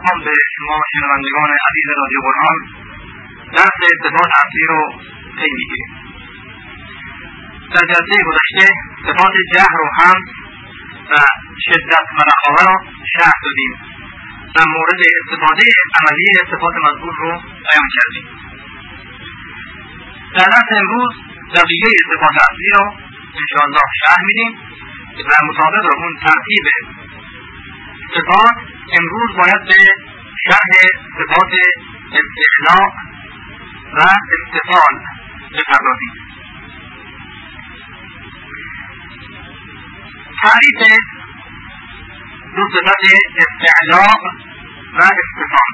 میخوام به شما شنوندگان عزیز رادیو قرآن درس صفات اصلی رو پی میگیریم. در جلسه گذشته صفات جهر و حمد و شدت و رخاوه را شرح دادیم و مورد استفاده عملی صفات مذکور رو بیان کردیم. در درس امروز بقیه صفات اصلی رو انشاءالله شرح میدیم و مطابق اون ترتیب صفات امروز باید به شرح صفات استعلاء و استفال بپردازیم. تعریف دو صفت استعلاء و استفال.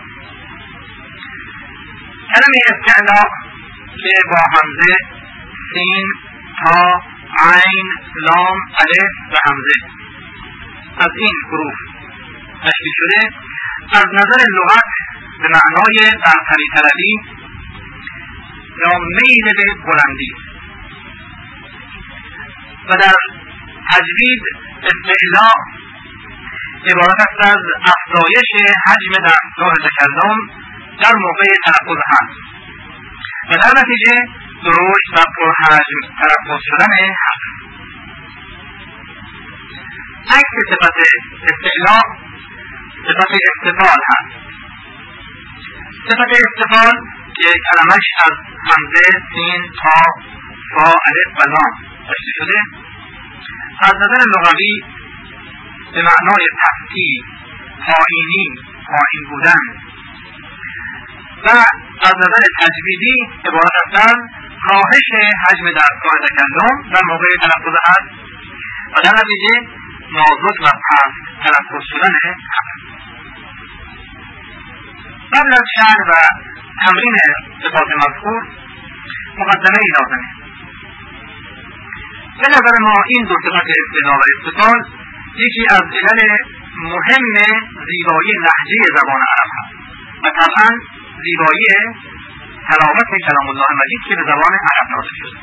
کلمه استعلاء که با همزه سین تا عین لام الف و همزه از این حروف تشکیل شده، از نظر لغت به معنای برتری طلبی یا میل به بلندی و در تجوید استعلاء عبارت است از افزایش حجم دستگاه تکلم در موقع تلفظ حرف و در نتیجه درشت و پرحجم تلفظ شدن حرف. عکس صفت استعلاء صفت استفال هست. صفت استفال که کلمش از همزه سین تا فا الف و لام تشکیل شده، از نظر لغوی به معنای تفصیل، پایینی، پایین بودن و از نظر تجویدی عبارت است از کاهش حجم دستگاه تکلم در موقع تلفظ حرف و در نتیجه نازک و پست تلفظ شدن حرف. قبل از شرح و تمرین صفات مذکور مقدمه ای لازمه. به نظر ما این دو صفت استعلاء و استفال یکی از علل مهم زیبایی لهجه زبان عرب هست و طبعا زیبایی تلاوت کلام الله مجید که به زبان عرب نازل شده.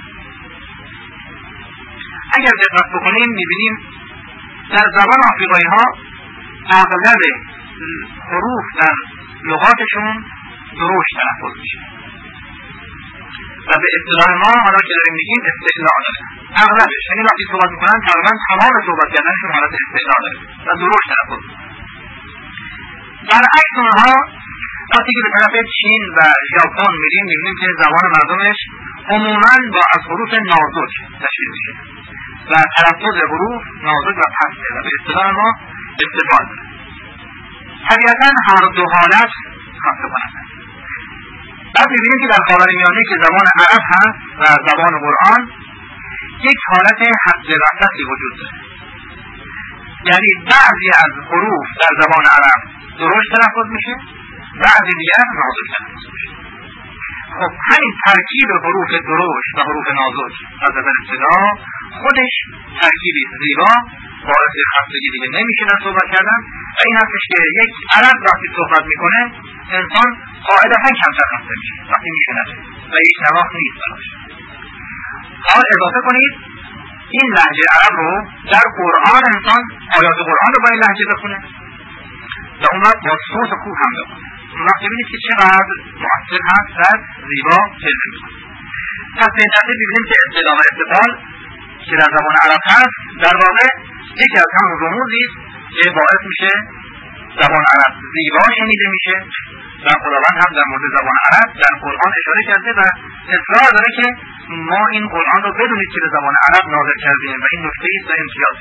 اگر دقت بکنیم میبینیم در زبان آفریقایی ها اغلب حروف در لغاتشون درشت تلفظ میشه و به اصطلاح ما حالا که داریم میگیم استعلاء داره. اغلبش یعنی وقتی صحبت میکنن تقریبا تمام صحبت کردنشون حالت استعلاء داره و درشت تلفظ میشه. برعکس اونها وقتی که به طرف چین و ژاپن میریم میبینیم که زبان مردمش عموما با از حروف نازک تشکیل میشه و تلفظ حروف نازک و پسته و به اصطلاح ما استفال داره. طبیعتا هر دو حالت خاصه کننده. بعد میبینیم که در خاورمیانه که زبان عرب هست و زبان قرآن یک حالت حد وسطی وجود داره، یعنی بعضی از حروف در زبان عرب درشت تلفظ میشه، بعضی دیگر نازک تلفظ میشه. خب همین ترکیب حروف درشت و حروف نازک از نظر ابتدا خودش ترکیبی زیبا، باعث خستگی دیگه نمیشه در صحبت کردن و این هستش که یک عرب وقتی صحبت میکنه انسان قاعدتا کمتر خسته میشه وقتی میشنه و یک نواخت نیست براش. حال اضافه کنید این لهجه عرب رو در قرآن انسان آیات قرآن رو با این لهجه بخونه و اون وقت با صوت خوب هم بخونه، اون وقت ببینید که چقدر مؤثر هست و زیبا جلوه میکنه. پس به این ترتیب ببینیم که استعلاء و استفال که در زبان عرب هست در واقع یکی از همون رموزی است که باعث میشه زبان عرب زیبا شنیده میشه و خداوند هم در مورد زبان عرب در قرآن اشاره کرده و اصرار داره که ما این قرآن رو بدونید که به زبان عرب نازل کردیم و این نکته است و امتیاز.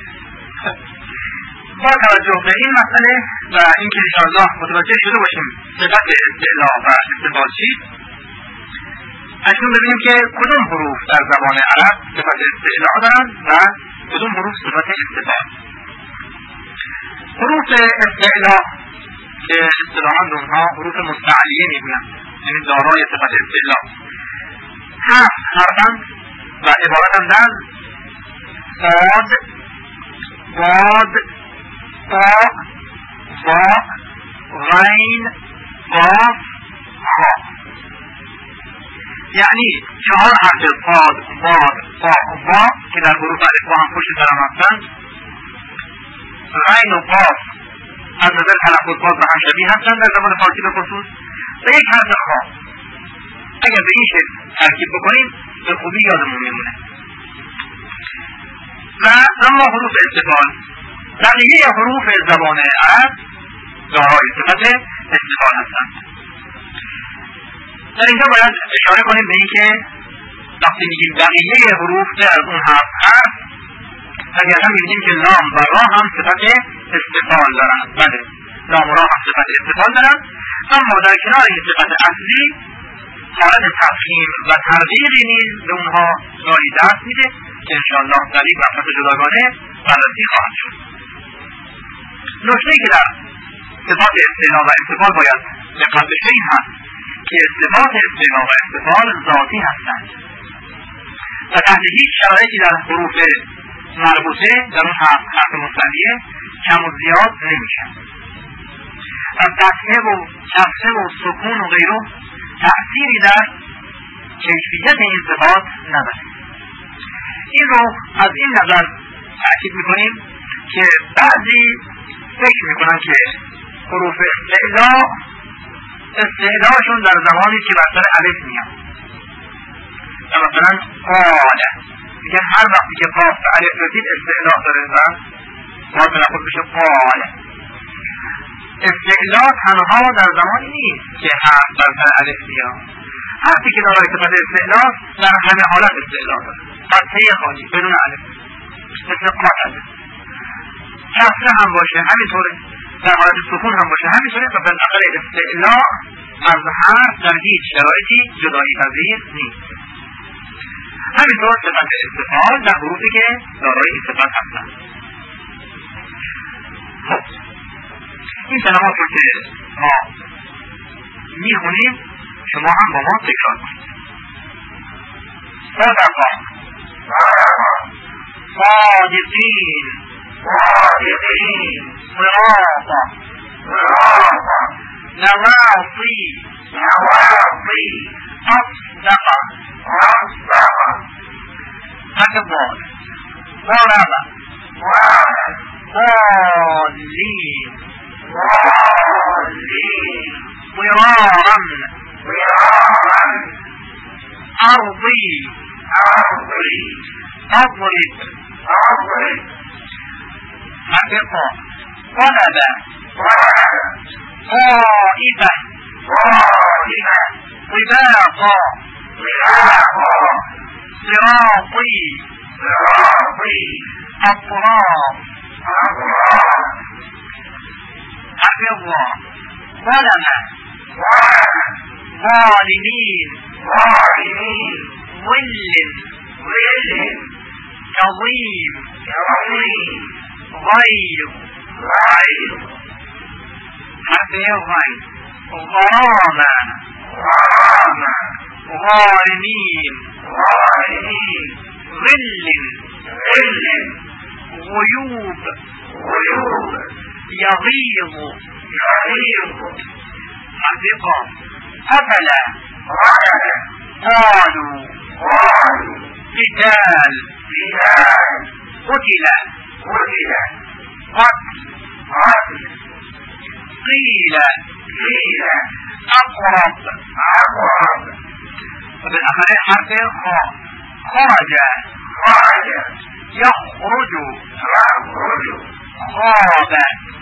با توجه به این مسئله و اینکه انشاءالله متوجه شده باشیم صفت استعلاء و استفال چیست، اکنون ببینیم که کدوم حروف در زبان عرب صفت استعلاء دارند و کدوم حروف صفت استفال. حروف استعلاء که اصطلاحاً اونها حروف مستعلیه میگویند، یعنی دارای صفت استعلاء، 7 حرفند و عبارتند از صاد، ضاد، طاء، ظاء، غین، قاف، خا. یعنی 4 حرف صاد، ضاد، طاء، ظاء که در حروف الف با هم پشت سر هم هستند، غین و قاف از نظر تلفظ باز به هم شبیه هستند در زبان فارسی به خصوص و یک حرف خا. اگر به این شکل ترکیب بکنیم به خوبی یادمون میمونه. و اما حروف استفال بقیه حروف زبان عرب دارای صفت استفال هستند. در اینجا باید اشاره کنیم به اینکه وقتی میگیم بقیه حروف از اون حرف اگر هم میبینیم که لام و را هم صفت استفال دارند. بله، لام و را هم صفت استفال دارند، اما در کنار این صفت اصلی حالت تفخیم و تغییری نیز به اونها گاهی دست میده که انشاءالله در این مبحث جداگانه بررسی خواهد شد. نکته‌ای که در صفات استعلا و استفال باید دقت بشه این هست که صفات استعلا و استفال ذاتی هستند و تحت هیچ شرایطی در حروف مربوطه در اون حرف مستعلیه کم و زیاد نمیشن. از فتحه و کسره و سکون و غیره تأثیری در کیفیت این صفات نداره. این رو از این نظر تأکید میکنیم که بعضی فکر میکنن که حروف استعلاشون در زمانی که بر سر الف میاد. مثلا قاله میگن هر وقتی که قاف به الف رسید استعلا داره و باید تلفظ بشه قاله. استعلا تنها در زمانی نیست که حرف بر سر الف میاد. حرفی که دارای صفت استعلا در همه حالت استعلا داره. فتحه خالی بدون الف مثل قاله. کسره هم باشه همینطوره، در حالت سکون هم باشه همینطوره و بالاخره استعلا از حرف در هیچ شرایطی جدایی پذیر نیست. همینطور صفت استفال در حروفی که دارای این صفت هستند. خب این کلمات رو که ما میخونیم شما هم با ما تکرار کنید. صدقا، صادقین، صراطا، نواصی، أصدق، أكبر، ضرب، ضالين، ضرارا، أرضي، أضرب، حقق، طلب، طائفة، طباقا، صراطي، أطراف، حفظ، ظلم، ظالمين، ظل، كظيم، غير، حفظ، غرامة، غارمين، ظل، غيوب، يغيظ، حقيقة، أفلا، قالوا، قتال، قتل، قتل، قيل، أقرب، وبالآخر حرف خاء، خرج، يخرج، خاب،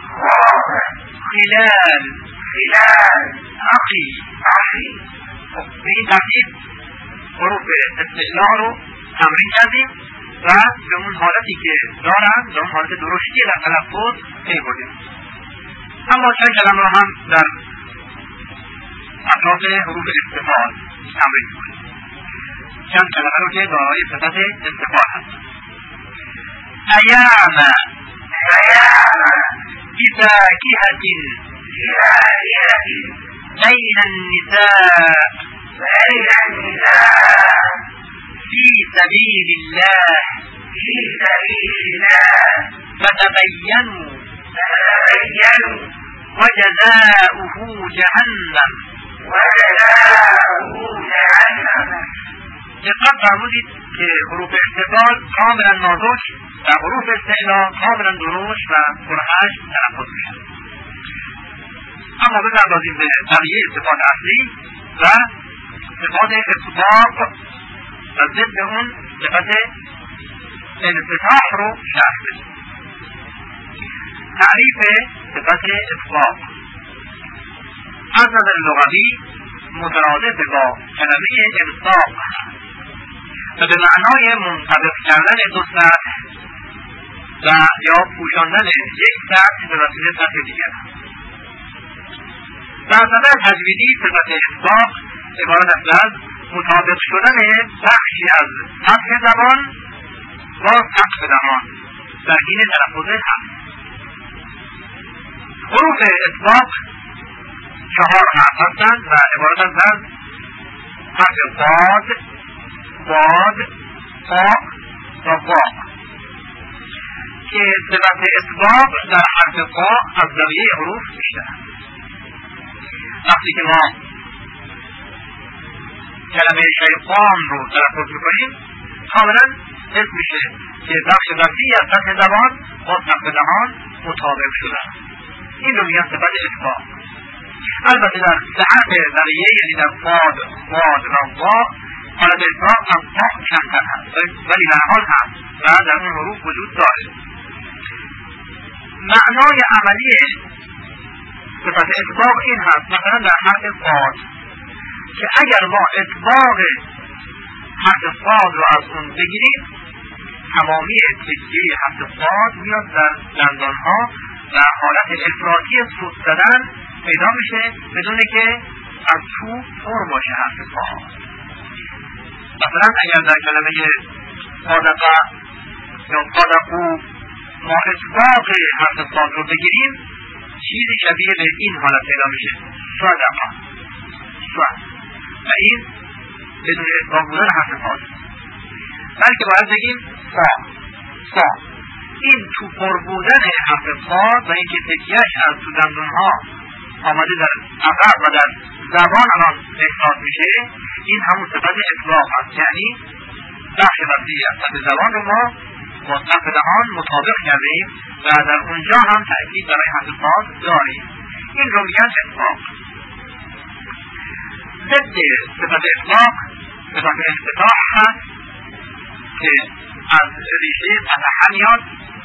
خلال، عقي. به این ترتیب حروف استعلا رو تمرین کردیم و به اون حالتی که دارن به اون حالت درشتی در تلفظ پی بردیم. اما چند کلمه رو هم در اطراف حروف استفال تمرین کنیم. چند کلمه رو که دارای صفت استفال هست. ایام، بفاکهة، بين النساء، في سبيل الله، فتبينوا، وجزاؤه جهنم. دقت فرمودید که حروف استفال کاملا نازک و حروف استعلا کاملا درشت و پرحجم تلفظ میشن. اما بپردازیم به بقیه صفات اصلی و صفات اطباق و ضد اون صفت انفتاح رو شرح بدیم. تعریف صفت اطباق از نظر لغوی مترادف با کلمه الصاق و به معنای منطبق کردن دو سطح و یا پوشاندن یک سطح به وسیله سطح دیگر. در نظر تجویدی صفت اطباق عبارت است از مطابق شدن بخشی از سطح زبان با سطح دهان در حین تلفظ حرف. حروف اطباق 4 حرف هستند و عبارت است از حرف ضاد، ضاد، طا و ظا که صفت اطباق در حرف طا از بقیه حروف بیشتر است. وقتی که ما کلمه شیطان رو تلفظ میکنیم کاملا حس میشه که بخش وسیعی از سطح زبان با سطح دهان مطابق شده. این رو میگن صفت اطباق. البته در سطح بقیه یعنی در صاد، ضاد و ظا حالت اطباق از طا کمتر هست ولی در حال هست و در اون حروف وجود داره. معنای عملی صفت اطباق این هست مثلا در حرف صاد که اگر ما اطباق حرف صاد رو از اون بگیریم تمامی تکیه حرف صاد میاد در دندانها و حالت افراطی سوت زدن پیدا میشه بدون که از تو پر باشه حرف صاد. مثلا اگر در کلمه صادقه یا صادقو ما اطباق حرف صاد رو بگیریم چیزی شبیه به این حالت پیدا میشه صادقه صاد و این بدون اطباق بودن حرف صاد بلکه باید بگیم صا صا. این تو پر بودن حرف صاد و اینکه تکیهش از تو دندونها آمده در عقب و در زبان الان احساس میشه این همون صفت اطباق هست. یعنی بخش وسیعی از سطح زبان رو ما با سطح دهان مطابق کردیم و در اونجا هم تأکید برای حرف صاد داریم. این رو میگن اطباق. ضد صفت اطباق صفت انفتاح هست که از ریشه فتح میاد.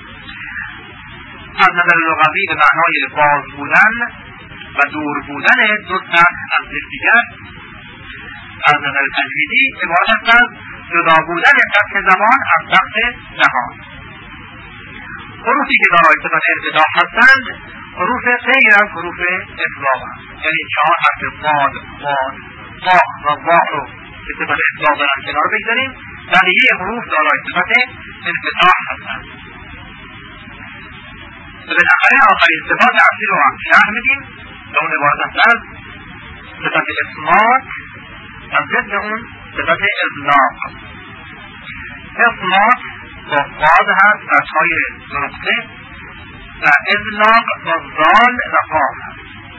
از نظر لغوی به معنای باز بودن و دور بودن دو سطح از یکدیگر. از نظر تجویدی عبارت است از جدا بودن سطح زبان از سطح دهان. حروفی که دارای صفت انفتاح هستند حروف غیر از حروف اطباق هست. یعنی 4 حرف صاد، ضاد، طا و ظا رو که صفت اطباق دارن کنار بگذاریم بقیه حروف دارای صفت انفتاح هستند. بالاخره آخرین صفات اصلی رو هم شرح میدیم و اون عبارت است از صفت اصمات و ضد اون صفت اطلاق. اصمات با صاد هست و تای نقطه و اطلاق با زال و قاف هست.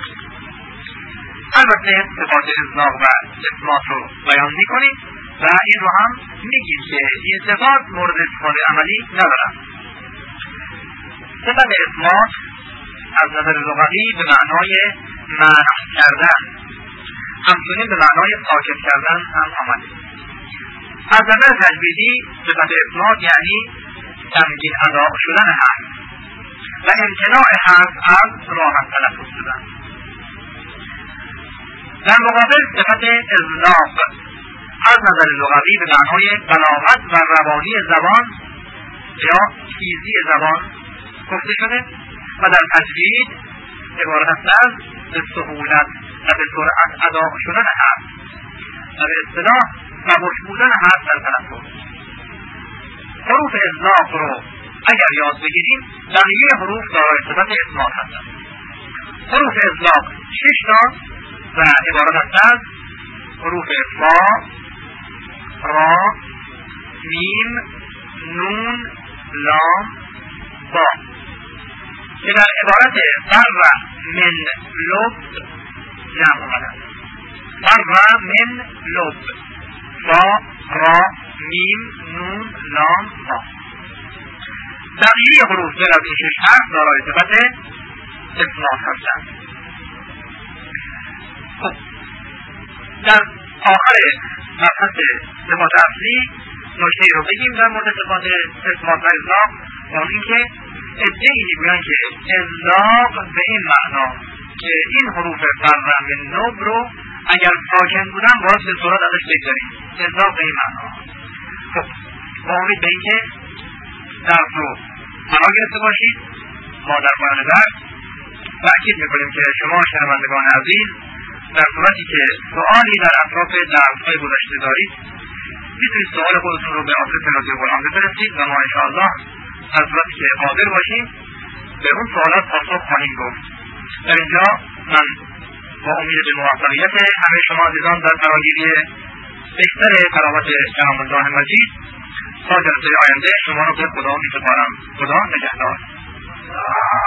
البته صفات اطلاق و اصمات رو بیان میکنیم و این رو هم میگیم که این صفات مورد استفاده عملی ندارن. صفت اصمات از نظر لغوی به معنای منع کردن همچنین به معنای ساکت کردن هم آمده. از نظر تجویدی صفت اصمات یعنی تمکین ادا شدن حرف و امتناع حرف از راحت تلفظ شدن. در مقابل صفت اطلاق از نظر لغوی به معنای بلاغت و روانی زبان یا تیزی زبان گفته شده و در تجوید عبارت است از به سهولت و به سرعت ادا شدن حرف و به اصطلاح نبوش بودن حرف در تلفظ. حروف اطلاق رو اگر یاد بگیریم بقیه حروف دارای صفت اصمات هستند. حروف اطلاق 6 تا و عبارت است از حروف فا، را، میم، نون، لام، با که در عبارت فر من لب جمع آمده است. فر من لب فا، را، میم، نون، لام، با. بقیه حروف غیر از این 6 حرف دارای صفت اصمات هستند. خب در آخر مبحث صفات اصلی نکته رو بگیم در مورد صفات اثبات و اطلاق، اون این که ادعی میگویند که اطلاق به این معنا که این حروف فرم نوب رو اگر ساکن بودن باید به صورت ازش بگذاریم، اطلاق به این معنا. خب با امید به این که درس رو فرا گرفته باشید. ما در پایان درس تأکید میکنیم که شما شنوندگان عزیز در صورتی که سوالی در اطراف درس‌های گذشته دارید میتونید سوال خودتون رو به آدرس رادیو غلام بفرستید و ما انشاءالله در صورتی که قادر باشیم به اون سوالات پاسخ خواهیم گفت. در اینجا من با امید به موفقیت همه شما عزیزان در فراگیری بهتر کلمات کلام الله مجید تا جلسه آینده شما رو به خدا میسپارم. خدا نگهدار.